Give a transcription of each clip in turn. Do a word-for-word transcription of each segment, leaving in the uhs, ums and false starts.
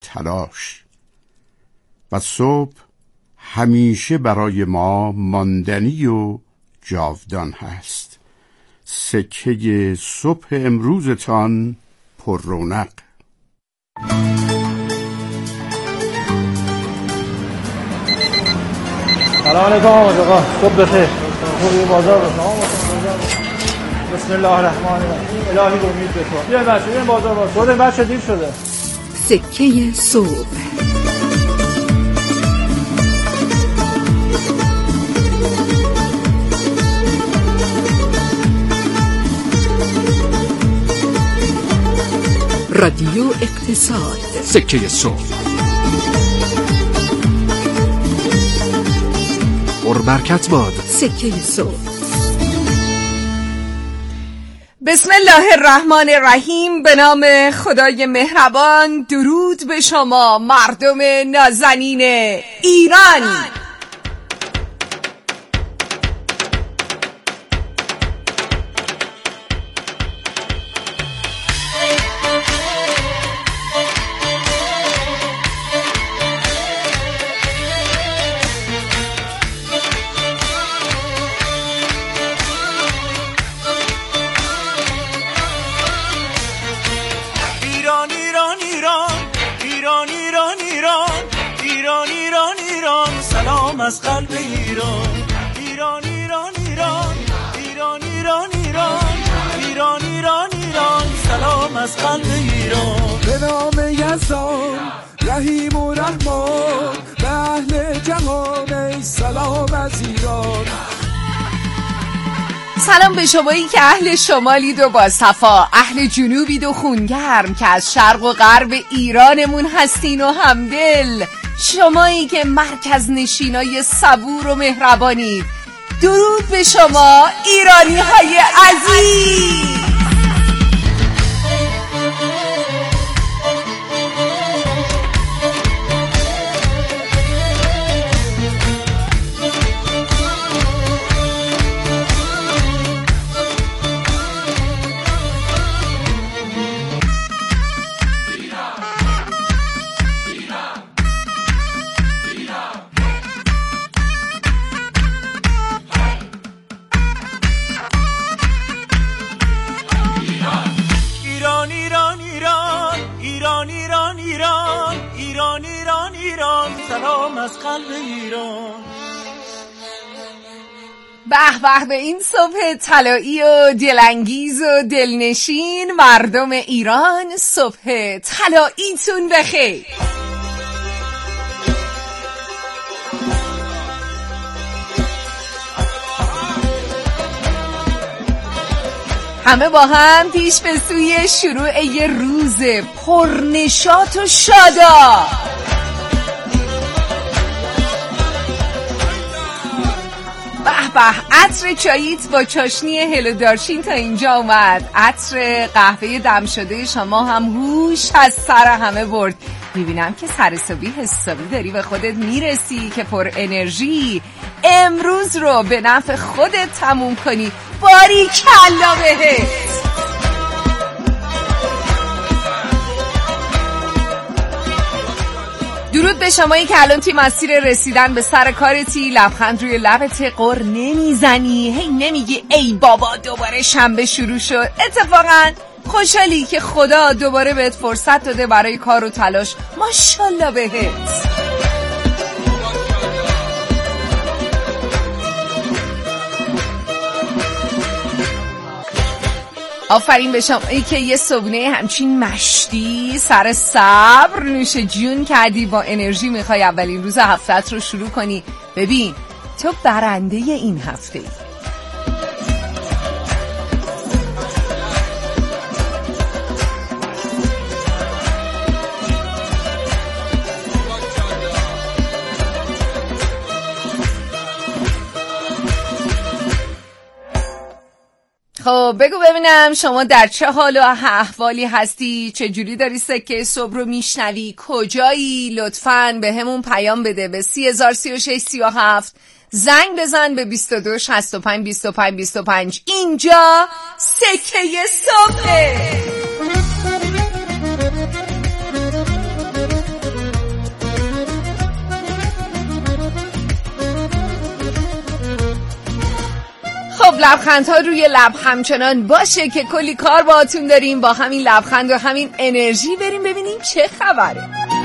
تلاش. و صبح همیشه برای ما ماندنی و جاودان هست. سکه صبح امروزتان پر رونق. سلام علیکم آقا، صبح بخیر. خوبی بازار رو شما بسم الله الرحمن الرحیم. الهی امید به تو. بیا بچه این بازار باز. خود بچه دیر شده. سکه صبح. رادیو اقتصاد. سکه صبح. برکت باد. سکه صبح. بسم الله الرحمن الرحیم. به نام خدای مهربان. درود به شما مردم نازنین ایران. از قلب ایران ایران ایران ایران ایران ایران ایران ایران ایران ایران سلام از قلب ایران. به نام یزدان رحیم و رحمان، به اهل جهان ای سلام از ایران. سلام به شمایی که اهل شمالید و با صفا، اهل جنوبید و خونگرم که از شرق و غرب ایرانمون هستین و همدل، شمایی که مرکز نشینای صبور و مهربانید. درود به شما ایرانی های عزیز. سلام از قلب ایران. به به به این صبح طلایی و دلانگیز و دلنشین مردم ایران، صبح طلاییتون بخیر. همه با هم پیش به سوی شروع یه روز پرنشاط و شادا. به به عطر چاییت با چاشنی هلو دارچین تا اینجا اومد. عطر قهوه دم شده شما هم هوش از سر همه برد. میبینم که سر صبحی حسابی داری به خودت میرسی که پر انرژی. امروز رو به نفع خودت تموم کنی. باریکلا بهت. درود به شمایی که الان توی مسیر رسیدن به سر کارتی، لبخند روی لبت، قر نمیزنی، هی نمیگی ای بابا دوباره شنبه شروع شد. اتفاقا خوشحالی که خدا دوباره بهت فرصت داده برای کار و تلاش. ماشاءالله بهت. آفرین به شمایی که یه صبحونه همچین مشتی سر صبر نوش جون کردی، با انرژی میخوای اولین روز هفته‌ات رو شروع کنی. ببین تو برنده این هفته ای. خب بگو ببینم شما در چه حال و احوالی هستی؟ چجوری داری سکه صبح رو میشنوی؟ کجایی؟ لطفاً به همون پیام بده به سی هزار سی و شش سی و هفت. زنگ بزن به بیست و دو شصت و پنج بیست و پنج بیست و پنج. اینجا سکه صبحه. لبخندها روی لب همچنان باشه که کلی کار باهاتون داریم. با همین لبخند و همین انرژی بریم ببینیم چه خبره.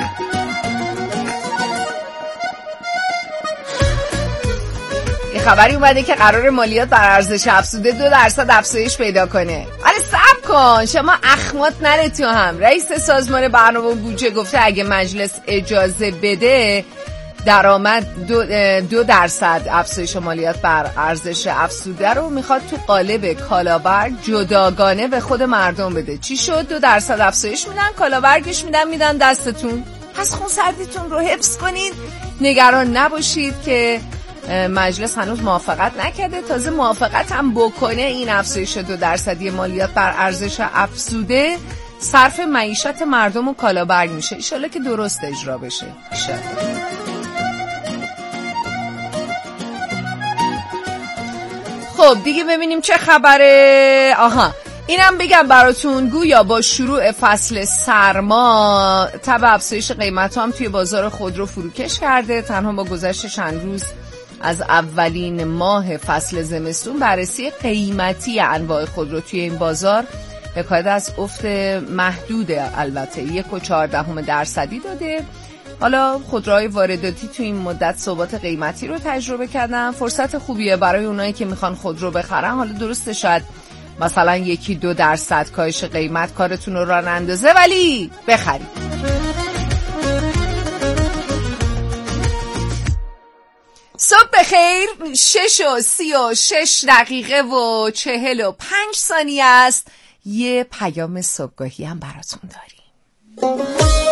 یه خبری اومده که قرار مالیات بر ارزش افزوده دو درصد افزایش پیدا کنه. آره صبر کن، شما اخمات نره تو هم. رئیس سازمان برنامه و بودجه گفته اگه مجلس اجازه بده درآمد دو, دو درصد افزایش مالیات بر ارزش افزوده رو میخواد تو قالب کالابرگ جداگانه به خود مردم بده. چی شد؟ دو درصد افزایش میدن، کالابرگش میدن میدن دستتون. پس خونسردیتون رو حفظ کنید، نگران نباشید که مجلس هنوز موافقت نکرده. تازه موافقت هم بکنه این افزایش دو درصدی مالیات بر ارزش افزوده صرف معیشت مردم و کالابرگ میشه. ایشالا که درست اجرا بشه. ایشالا. خب دیگه ببینیم چه خبره. آها اینم بگم براتون، گویا با شروع فصل سرما تب افزایش قیمت هم توی بازار خودرو فروکش کرده. تنها با گذشت چند روز از اولین ماه فصل زمستون بررسی قیمتی انواع خودرو توی این بازار حکایت از افت محدود البته یک و چهاردهم درصدی داده. حالا خودروهای وارداتی تو این مدت ثبات قیمتی رو تجربه کردن. فرصت خوبیه برای اونایی که میخوان خودرو بخرن. حالا درسته شاید مثلا یکی دو درصد کاهش قیمت کارتون رو راه نندازه، ولی بخرید. صبح بخیر. شش و سی و شش دقیقه و چهل و پنج ثانیه است. یه پیام صبحگاهی هم براتون داریم.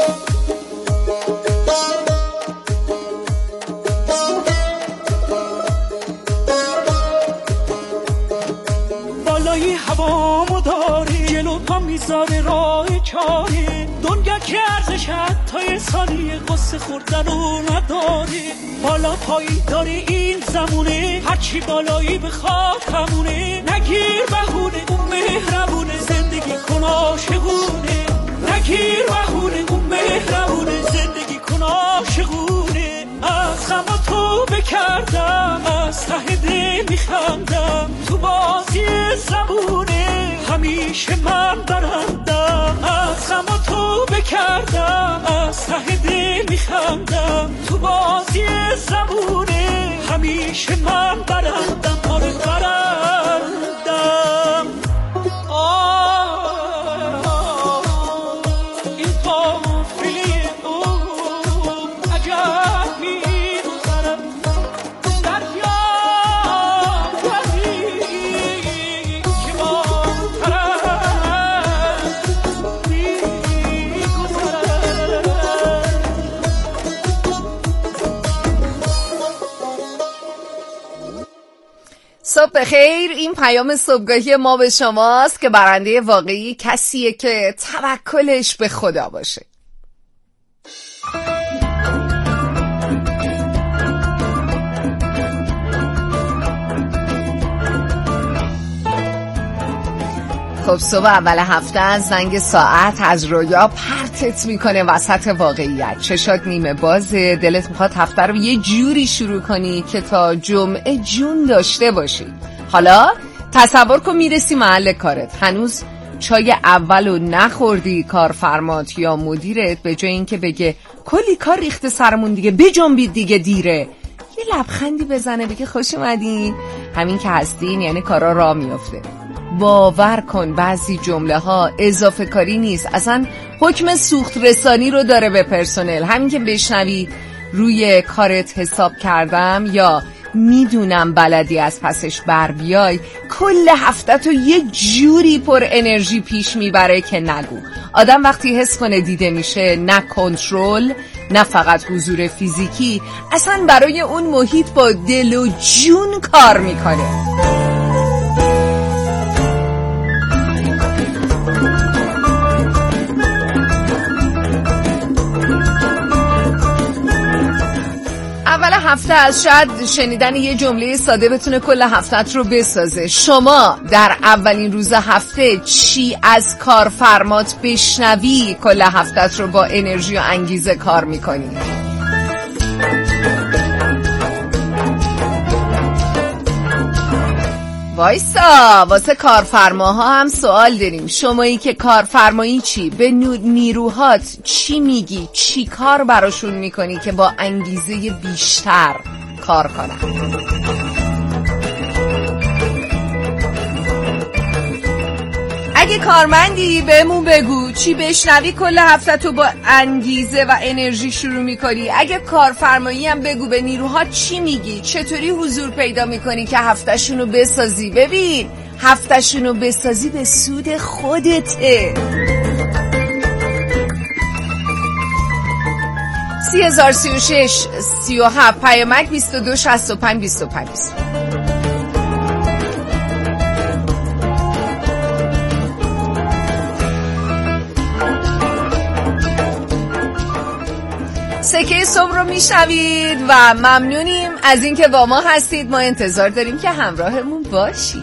بالای هوامو داری، جلو پا میذاره راه چاری، دنیا که ارزش حتی ثانیه قصه خوردن رو نداری. بالا پایی داری این زمونه، هرچی بالایی بخواد همونه. نگیر بهونه اون مهربونه، زندگی کن عاشقونه. نگیر بهونه اون مهربونه، زندگی کن عاشقونه. از غم تو بکردم، از ته دل میخندم، تو بازی زمونه همیشه من برندم. از غم تو بکردم، از ته دل میخندم، تو بازی زمونه همیشه من برندم. آره برندم. صبح بخیر. این پیام صبحگاهی ما به شماست که برنده واقعی کسیه که توکلش به خدا باشه. خب صبح اول هفته از زنگ ساعت از رویا پرتت میکنه وسط واقعیت. چشات نیمه بازه، دلت میخواد هفته رو یه جوری شروع کنی که تا جمعه جون داشته باشی. حالا تصور کن میرسی محل کارت، هنوز چای اولو نخوردی. کارفرمات یا مدیرت به جای اینکه بگه کلی کار ریخته سرمون دیگه بجنبید دیگه دیره، یه لبخندی بزنه بگه خوش اومدین، همین که هستین، یعنی کارا راه میافته. باور کن بعضی جمله ها اضافه کاری نیست، اصلا حکم سوخت رسانی رو داره به پرسنل. همین که بشنوی روی کارت حساب کردم یا میدونم بلدی از پسش بر بیای، کل هفته تو یه جوری پر انرژی پیش میبره که نگو. آدم وقتی حس کنه دیده میشه، نه کنترل نه فقط حضور فیزیکی، اصلا برای اون محیط با دل و جون کار میکنه. اول هفته از شاید شنیدن یه جمله ساده بتونه کل هفتهت رو بسازه. شما در اولین روز هفته چی از کارفرمات بشنوی کل هفتهت رو با انرژی و انگیزه کار میکنی؟ وایسا، واسه کارفرماها هم سوال داریم. شمایی که کارفرمایی چی؟ به نیروهات چی میگی؟ چی کار براشون میکنی که با انگیزه بیشتر کار کنن؟ اگه کارمندی بهمون بگو چی بشنوی کل هفته تو با انگیزه و انرژی شروع میکنی. اگه کارفرمایی هم بگو به نیروها چی میگی، چطوری حضور پیدا میکنی که هفتهشونو بسازی. ببین هفتهشونو بسازی به سود خودته. سی هزار سی و شش سی و هفت پیامک بیست و دو شصت و پنج بیست و پنج. سکه صبح رو میشنوید و ممنونیم از اینکه با ما هستید. ما انتظار داریم که همراهمون باشید.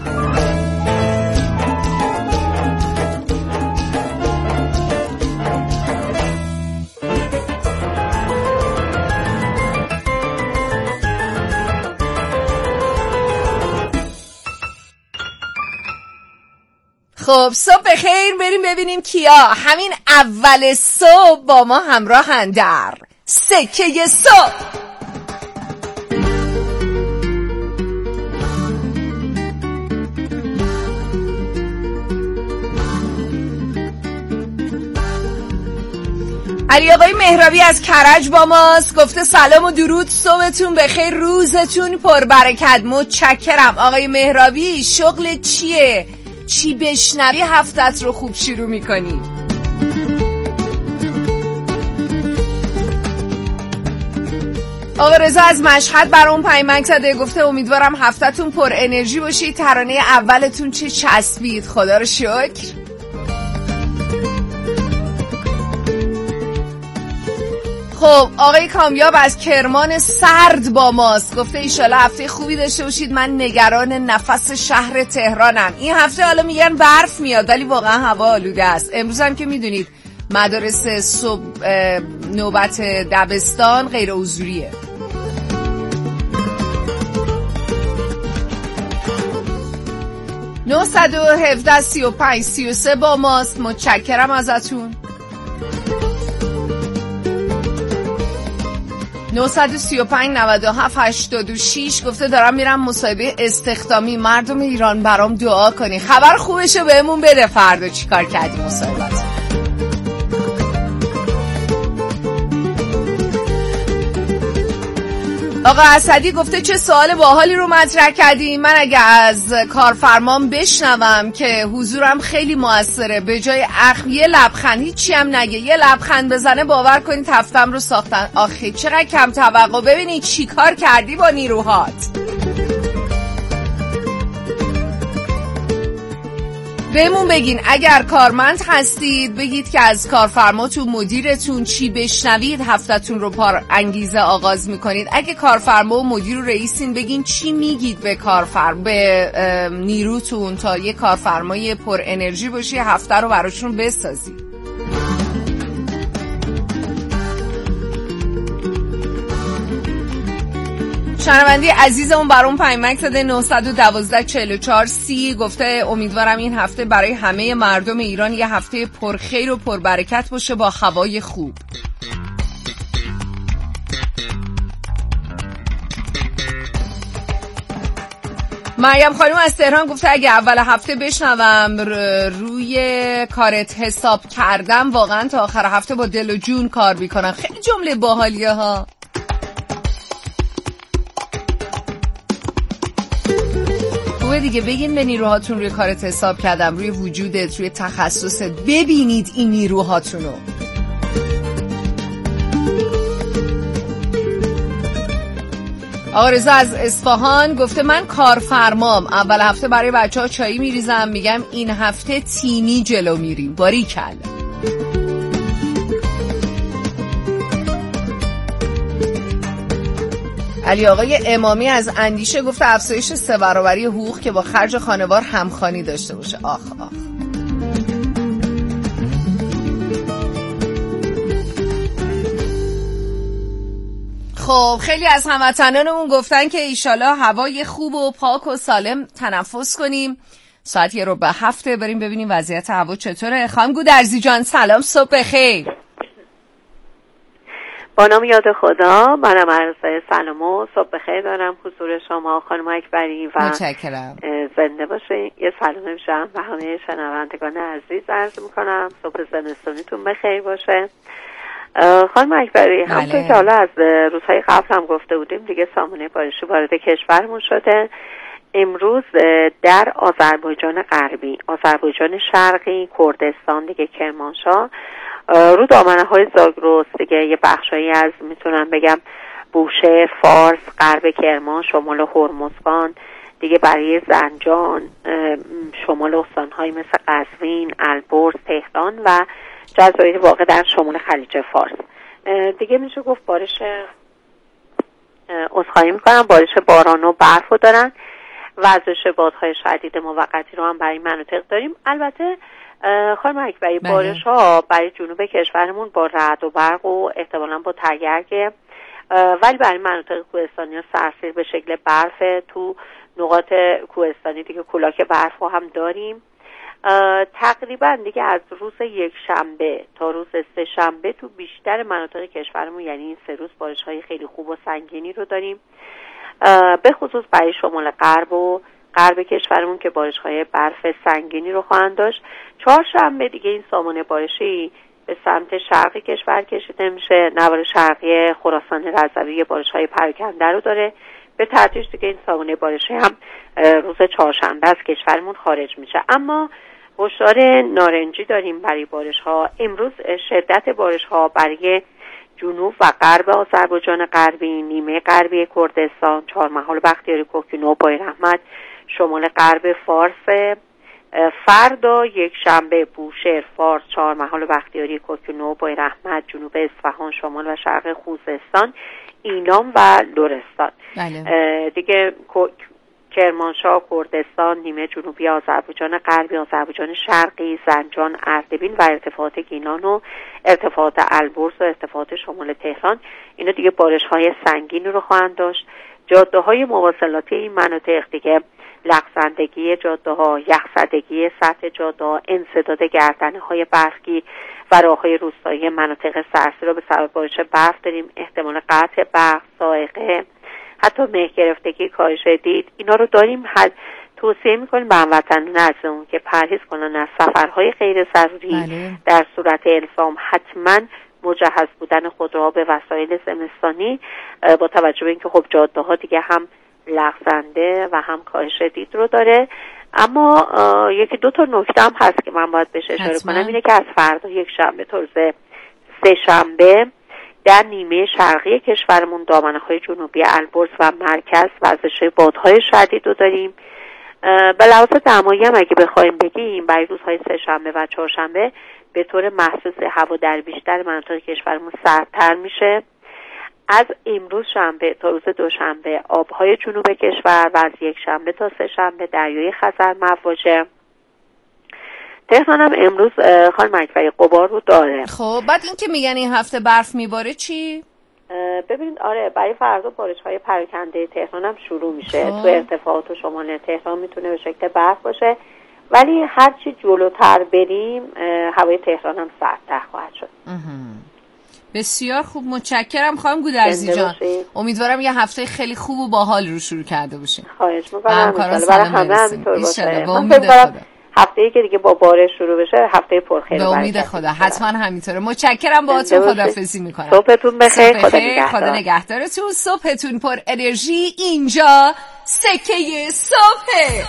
خب صبح بخیر، بریم ببینیم کیا همین اول صبح با ما همراهن در سکه صبح. علی آقای مهرابی از کرج با ماست، گفته سلام و درود، صبحتون بخیر، روزتون پربرکت. متشکرم آقای مهرابی. شغل چیه؟ چی بشنوی هفتت رو خوب شروع میکنی؟ آقا رضا از مشهد برام پیامک زده، گفته امیدوارم هفتتون پر انرژی باشید. ترانه اولتون چه چسبید، خدا رو شکر. خب آقای کامیاب از کرمان سرد با ماست، گفته ایشالا هفته خوبی داشته باشید. من نگران نفس شهر تهرانم. این هفته حالا میگن برف میاد ولی واقعا هوا آلوده است. امروز هم که میدونید مدارس صبح نوبت دبستان غیر حضوریه. نه یک هفت سی و پنج سی و سه با ماست، متشکرم ازتون. نه سه پنج نود و هفت هشتاد و شش گفته دارم میرم مصاحبه استخدامی، مردم ایران برام دعا کنی. خبر خوبشو بهمون بده، فردا چیکار کردی مصاحبت؟ آقا اسدی گفته چه سوال باحالی رو مطرح کردی. من اگه از کارفرمام بشنوم که حضورم خیلی موثره، به جای اخم یه لبخند، هیچی هم نگه، یه لبخند بزنه، باور کنید هفتم رو ساختن. آخه چقدر کم توقع. ببینید چی کار کردی با نیروهات. بهمون بگین اگر کارمند هستید بگید که از کارفرماتون، مدیرتون چی بشنوید هفتتون رو پر انگیزه آغاز میکنید. اگه کارفرما و مدیر و رئیسین بگین چی میگید به کارفرما، به نیروتون تا یه کارفرمای پر انرژی باشی هفته رو براشون بسازید. شنونده عزیزمون برام پیامک زده نه یک دو چهار چهار سی، گفته امیدوارم این هفته برای همه مردم ایران یه هفته پرخیر و پربرکت باشه با هوای خوب. مریم خانم از تهران گفته اگه اول هفته بشنوم روی کارت حساب کردم واقعا تا آخر هفته با دل و جون کار میکنم. خیلی جمله باحالیه ها. خوبه دیگه بگین به نیروهاتون روی کارت حساب کردم، روی وجودت، روی تخصصت. ببینید این نیروهاتونو. آقا رضا از اصفهان گفته من کارفرمام، اول هفته برای بچه ها چایی میریزم، میگم این هفته تیمی جلو میریم. باریکلا. علی آقای امامی از اندیشه گفته افزایش سه برابری حقوق که با خرج خانوار همخوانی داشته باشه. آخ آخ. خب خیلی از هموطنانمون گفتن که ایشالا هوای خوب و پاک و سالم تنفس کنیم. ساعت یه رو به هفته بریم ببینیم وضعیت هوا چطوره. خانم گودرزی جان سلام، صبح بخیر. با نام یاد خدا، منم عرض سلام و صبح بخیر دارم حضور شما خانم اکبری و متشکرم. زنده باشین. یه سلام بشم و همه شنوندگان عزیز عرض میکنم صبح زمستونیتون بخیر باشه. خانم اکبری همونطور که حالا از روزهای قبل هم گفته بودیم دیگه سامانه بارشی وارد کشورمون شده. امروز در آذربایجان غربی، آذربایجان شرقی، کردستان دیگه، کرمانشاه، رو دامنه های زاگرس دیگه یه بخشایی از میتونم بگم بوشهر، فارس، غرب کرمان، شمال هرمزگان دیگه، برای زنجان، شمال استان‌های مثل قزوین، البرز، تهران و جزایر واقع در شمال خلیج فارس دیگه میشه گفت بارش عذرخواهی میکنم بارش باران و برف رو دارن. وزش بادهای شدید موقتی رو هم برای مناطق داریم. البته خانم اکبری بارش ها برای جنوب کشورمون با رعد و برق و احتمالاً با تگرگه، ولی برای مناطق کوهستانی ها سرسیر به شکل برف. تو نقاط کوهستانی دیگه کولاک برف رو هم داریم. تقریبا دیگه از روز یک شنبه تا روز سه شنبه تو بیشتر مناطق کشورمون یعنی این سه روز بارش های خیلی خوب و سنگینی رو داریم، به خصوص برای شمال غرب و غرب کشورمون که بارش های برف سنگینی رو خواهند داشت. چهارشنبه دیگه این سامانه بارشی به سمت شرقی کشور کشیده میشه. نوار شرقی خراسان رضوی بارش های پراکنده رو داره. به تدریج دیگه این سامانه بارشی هم روز چهارشنبه از کشورمون خارج میشه. اما هشدار نارنجی داریم برای بارش ها. امروز شدت بارش ها برای جنوب و غرب آذربایجان غربی، نیمه غربی کردستان، چهارمحال بختیاری کوهگیلو، بایراحمد، شمال غرب فارس، فردا یک شنبه بوشهر، فارس، چهارمحال بختیاری کوهگیلو، بایراحمد، جنوب اصفهان، شمال و شرق خوزستان، اینام و لرستان. بله. دیگه کرمانشاه، کردستان، نیمه جنوبی آذربایجان غربی، آذربایجان شرقی، زنجان، اردبیل و ارتفاعات گیلان و ارتفاعات البرز و ارتفاعات شمال تهران، اینا دیگه بارش های سنگین رو خواهند داشت. جاده های مواصلاتی این مناطق دیگه لغزندگی جاده ها، یخزدگی سطح جاده ها، انسداد گردنه های برفگیر و راه های روستایی مناطق سرسیر رو به سبب بارش برف داریم. احتمال قطع برق، صاعقه، حتی مه گرفتگی، کاهش دید، اینا رو داریم. حد توصیه میکنیم به هموطنان عزیزمون که پرهیز کنن از سفرهای غیر ضروری. بله. در صورت الزام حتما مجهز بودن خود را به وسایل زمستانی، با توجه به اینکه خب جاده ها دیگه هم لغزنده و هم کاهش دید رو داره. اما یکی دو تا نکته هم هست که من باید بهش اشاره کنم، اینه که از فردا یک شنبه تا روز سه شنبه در نیمه شرقی کشورمون دامنه های جنوبی البرز و مرکز وزش بادهای شدید رو داریم. به لحاظ دمایی هم اگه بخوایم بگیم برای روزهای سه شنبه و چهارشنبه به طور محسوس هوا در بیشتر مناطق کشورمون سردتر میشه. از امروز شنبه تا روز دوشنبه آبهای جنوب کشور و از یک شنبه تا سه شنبه دریای خزر مواجه. تهران هم امروز خانم اکبری غبار رو داره. خب بعد این که میگن این هفته برف میباره چی؟ ببینید آره برای فردا بارش های پراکنده تهران هم شروع میشه. خب. تو ارتفاعات و شمال تهران میتونه به شکل برف باشه، ولی هرچی جلوتر بریم هوای تهران هم سردتر خواهد شد. بسیار خوب، متشکرم خانم گودرزی جان. امیدوارم یه هفته خیلی خوب و باحال رو شروع کرده باشیم. خواهش می‌کنم برای همه همینطور باشه. با امید خدا. هفته‌ای که دیگه با بارش شروع بشه هفته پرخیر. به امید خدا حتما همینطوره. متشکرم، باهاتون خداحافظی می‌کنم. صبحتون بخیر. خدا نگهدار. خدا نگهدارتون. صبحتون پر انرژی. اینجا سکه صبح.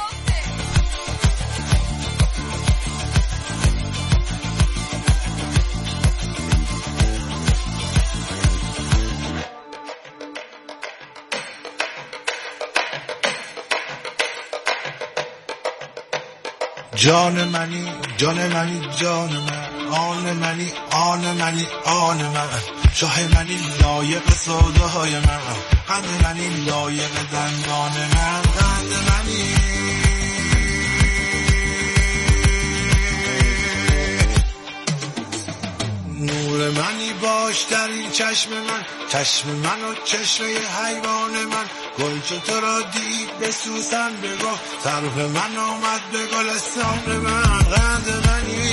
جان منی جان منی جان من، آن منی آن منی آن من، شاه منی لایق سودای من، قند منی لایق دندان من، قند منی نور منی باش در این چشم من، چشم من و چشم حیوان من. گل چو تو را دید به سوسن بگفت، طرف من آمد به گلستان من. قند منی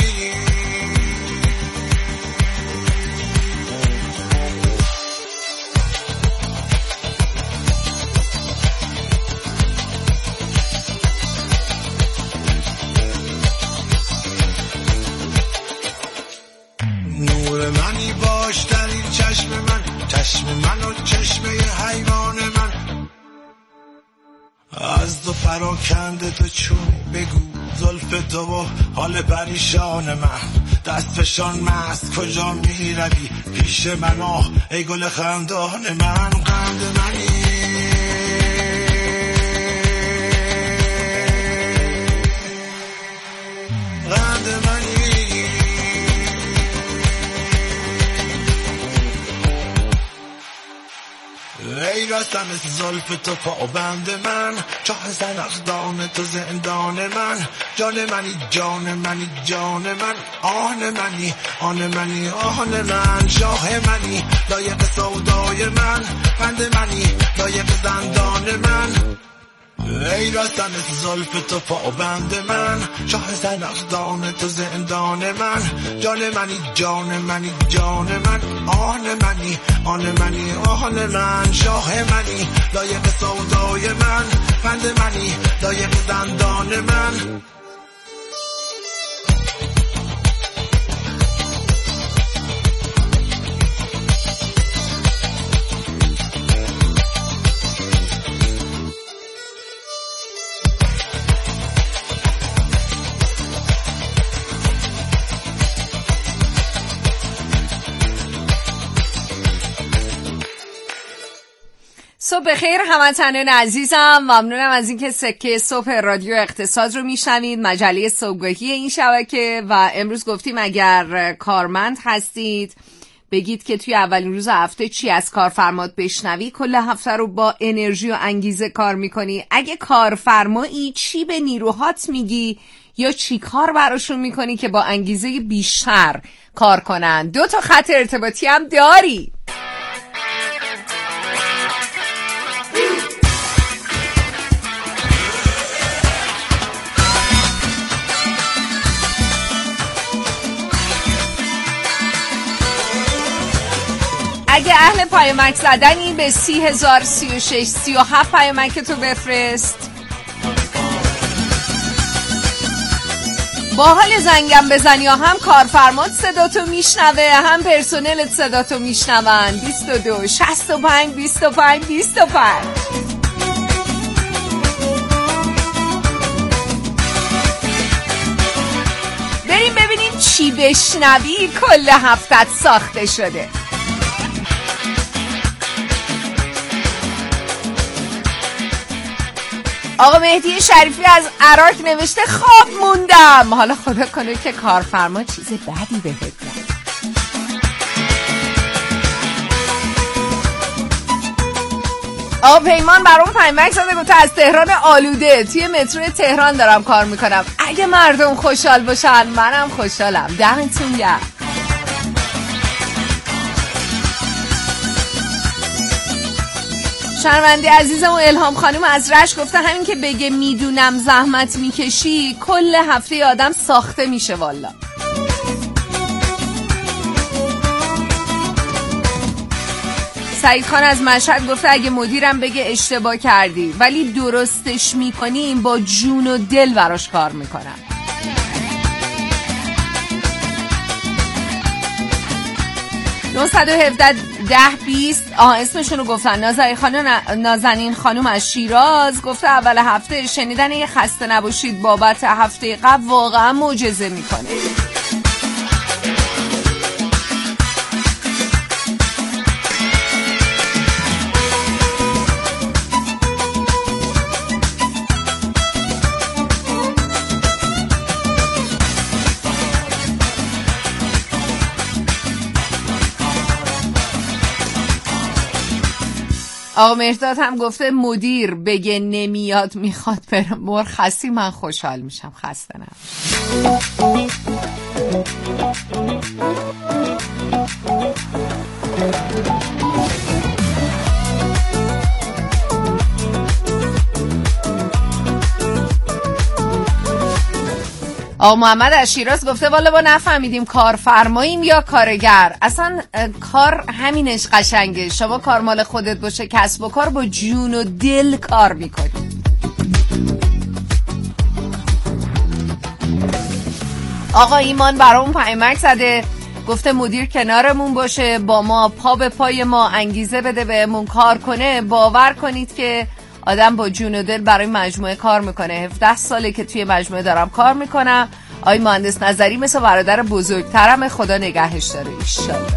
نور منی باش در این چشم من، چشم من و چشم حیوان من. از دو پراکنده تو چون بگو، زلف تو و حال پریشان من. دست فشان مست کجا می روی، پیش من آه ای گل خندان من. قند منی قند منی ای رستم زلف تو پابند من، چاه زنخدان تو زندان من. جان منی جان منی جان من، آن منی آن منی آن من. شاه منی لایق سودای من، بند منی لایق زندان من. ای رستم زلف تو پابند من، شاه زنخدان تو زندان من. جان منی جان منی جان من، آن منی آن منی آن من. شاه منی لایق سودای من، بند منی لایق زندان من. صبح بخیر هموطنان عزیزم، ممنونم از اینکه سکه صبح رادیو اقتصاد رو میشنوید، مجله صبحگاهی این شبکه. و امروز گفتیم اگر کارمند هستید بگید که توی اولین روز هفته چی از کارفرمات بشنوی. کل هفته رو با انرژی و انگیزه کار میکنی. اگه کارفرمایی چی به نیروهات میگی یا چی کار براشون میکنی که با انگیزه بیشتر کار کنن. دو تا خط ارتباطی هم داری. اگه اهل پیامک زدنی به سی هزار سی و شش سی و هفت پیامک تو بفرست. با حال زنگم بزن یا هم کارفرمات صدا تو میشنوه هم پرسنلت صدا تو میشنون. بیست و دو شصت و پنج بیست و پنج بیست و پنج. بریم ببینیم چی بشنوی کل هفتت ساخته شده. آقا مهدی شریفی از عراق نوشته خواب موندم. حالا خدا کنه که کارفرما چیز بدی بهت نگه. آقا پیمان برام پیامک زده گفته از تهران آلوده توی مترو تهران دارم کار میکنم. اگه مردم خوشحال باشن منم خوشحالم. دمتون گرم. شنونده عزیزم و الهام خانم از رشت گفته همین که بگه میدونم زحمت میکشی کل هفته آدم ساخته میشه والا. سعید خان از مشهد گفته اگه مدیرم بگه اشتباه کردی ولی درستش میکنیم با جون و دل براش کار میکنم. نهصد و هفده ده بیست آه اسمشون رو گفتن. نازنین خانم نازنین خانم از شیراز گفته اول هفته شنیدن یه خسته نباشید بابت هفته قبل واقعا معجزه میکنه. آقا مهرداد هم گفته مدیر بگه نمیاد میخواد بره مرخصی من خوشحال میشم. خسته نباشید. آقا محمد از شیراز گفته والا ما نفهمیدیم کارفرماییم یا کارگر. اصلا کار همینش قشنگه. شما کار مال خودت باشه، کسب و کار با جون و دل کار میکنی. آقا ایمان برامون پیامک زده، گفته مدیر کنارمون باشه، با ما پا به پای ما انگیزه بده، بهمون کار کنه. باور کنید که آدم با جون و دل برای مجموعه کار میکنه. هفده ساله که توی مجموعه دارم کار میکنم. آی مهندس نظری مثل برادر بزرگترم، خدا نگهش داره ایشالله.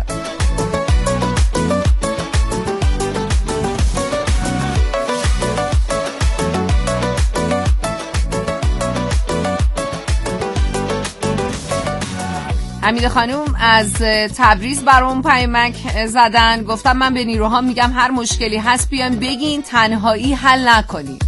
حمیده خانوم از تبریز برام پیامک زدن، گفتم من به نیروها میگم هر مشکلی هست بیان بگین، تنهایی حل نکنید.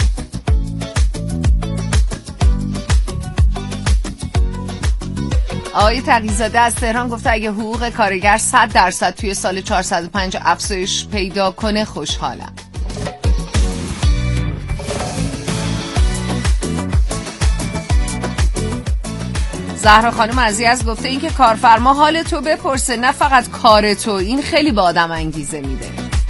آقای تقی‌زاده از تهران گفته اگه حقوق کارگر صد درصد توی سال چهارصد و پنج افزایش پیدا کنه خوشحالم. زهرا خانم عزیز گفته این که کارفرما حال تو بپرسه نه فقط کار تو، این خیلی به آدم انگیزه میده.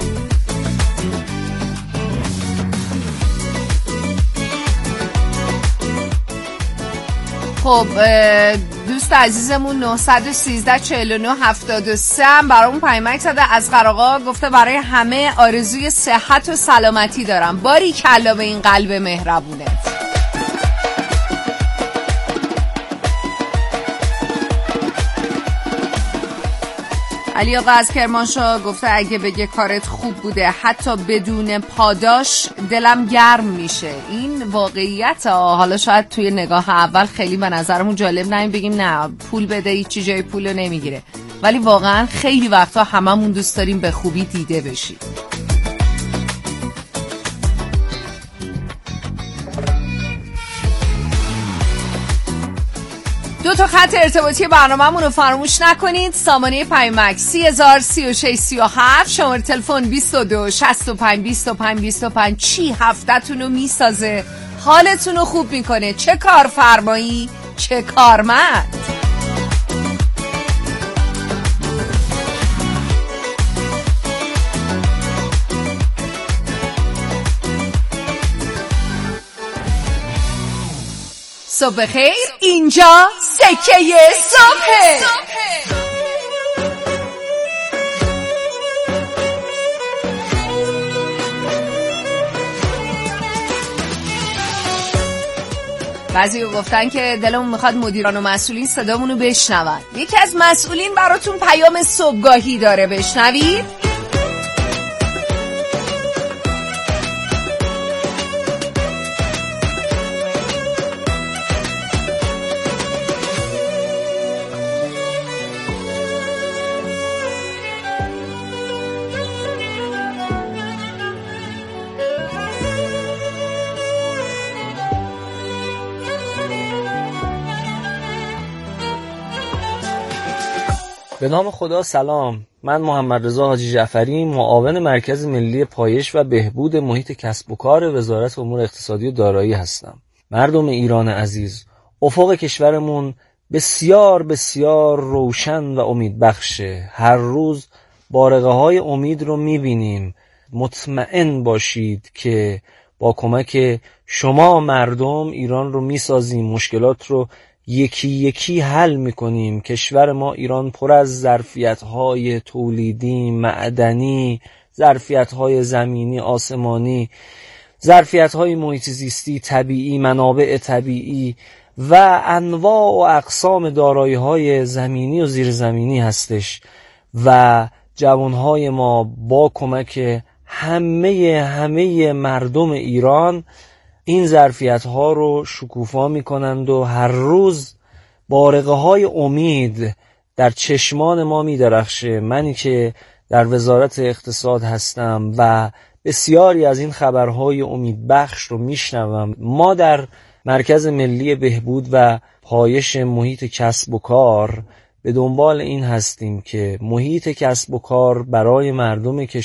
خب دوست عزیزمون نه یک سه چهار نه هفتاد و سه هم برامون پیامک زده از قراقا، گفته برای همه آرزوی صحت و سلامتی دارم. باری کلا به این قلب مهربونت. علی آقا از کرمانشاه گفته اگه بگه کارت خوب بوده حتی بدون پاداش دلم گرم میشه. این واقعیت ها. حالا شاید توی نگاه اول خیلی به نظرمون جالب نمیم بگیم نه پول بده هیچی جای پول رو نمیگیره، ولی واقعا خیلی وقتا هممون دوست داریم به خوبی دیده بشیم. دو تا خط ارتباطی برنامه‌مون رو فراموش نکنید. سامانه پیامک سی هزار سی و شش سی و هفت، شماره تلفن بیست و دو شصت و پنج بیست و پنج بیست و پنج. چی هفته‌تون رو میسازه، حالتون رو خوب میکنه، چه کارفرمایی چه کارمند. صبح خیر، اینجا سکه صبحه. بعضی گفتن که دلمون میخواد مدیران و مسئولین صدامونو بشنون. یکی از مسئولین براتون پیام صبحگاهی داره، بشنوید. به نام خدا سلام. من محمد رضا حاجی جعفری، معاون مرکز ملی پایش و بهبود محیط کسب و کار وزارت امور اقتصادی و دارایی هستم. مردم ایران عزیز، افق کشورمون بسیار بسیار روشن و امیدبخشه. هر روز بارقه های امید رو میبینیم. مطمئن باشید که با کمک شما مردم ایران رو میسازیم، مشکلات رو یکی یکی حل میکنیم. کشور ما ایران پر از ظرفیت‌های تولیدی، معدنی، ظرفیت‌های زمینی، آسمانی، ظرفیت‌های محیط زیستی، طبیعی، منابع طبیعی و انواع و اقسام دارایی‌های زمینی و زیرزمینی هستش و جوانهای ما با کمک همه همه مردم ایران این ظرفیت ها رو شکوفا می کنند و هر روز بارقه های امید در چشمان ما می درخشه. منی که در وزارت اقتصاد هستم و بسیاری از این خبرهای امیدبخش رو می شنوم. ما در مرکز ملی بهبود و پایش محیط کسب و کار به دنبال این هستیم که محیط کسب و کار برای مردم کشور